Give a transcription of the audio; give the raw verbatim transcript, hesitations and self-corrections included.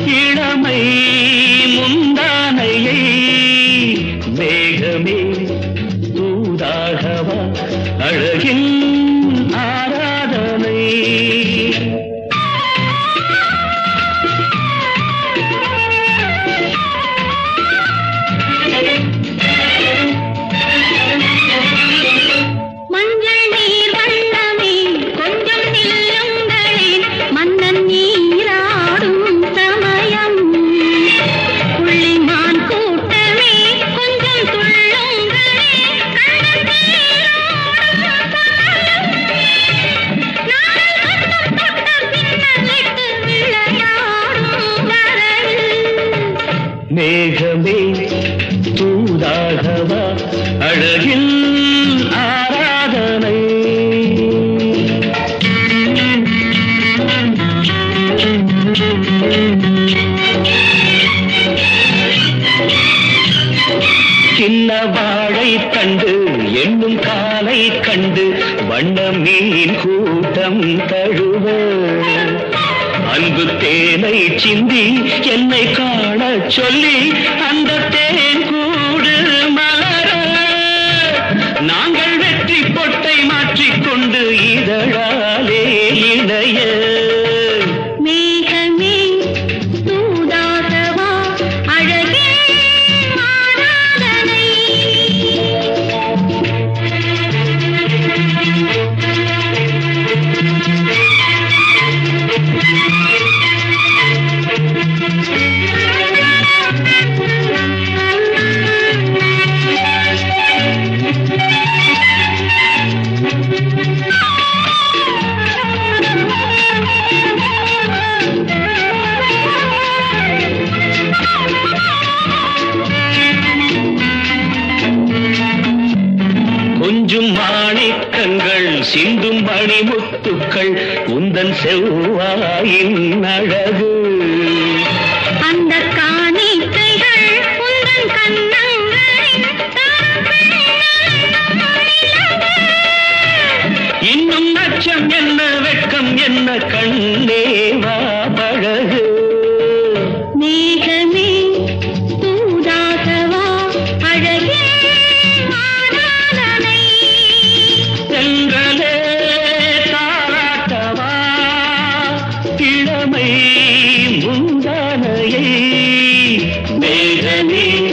இளமை முந்தானையை மேகமே தூதாகவா அழகின் ஆராதனை. மேகமே தூதாகவா அழகில் ஆராதனை. சின்ன வாழை கண்டு எண்ணும் காலை கண்டு வண்ண மீன் கூட்டம் தழுவ அன்பு தேனை சிந்தி என்னை காண சொல்லி அந்த தேன் கூடு மலர நாங்கள் வெற்றி பொட்டை மாற்றிக்கொண்டு இதழாலே இணைய. மேகமே தூதாகவா அழகே ஆராதனை. கொஞ்சும் மாணிக்கங்கள் சிந்தும் மணிமுத்துக்கள் உந்தன் செவ்வாயின் அழகு. அந்த காணிக்கைகள் உந்தன் கண்ணங்களின் இன்னும் அச்சம் என்ன வெட்கம் என்ன கண்ணே வா பழகு. மேகமே தூதாகவா அழகே ஆராதனை. சென்றலே தாராட்டவா இளமை முந்தானையை மேகமே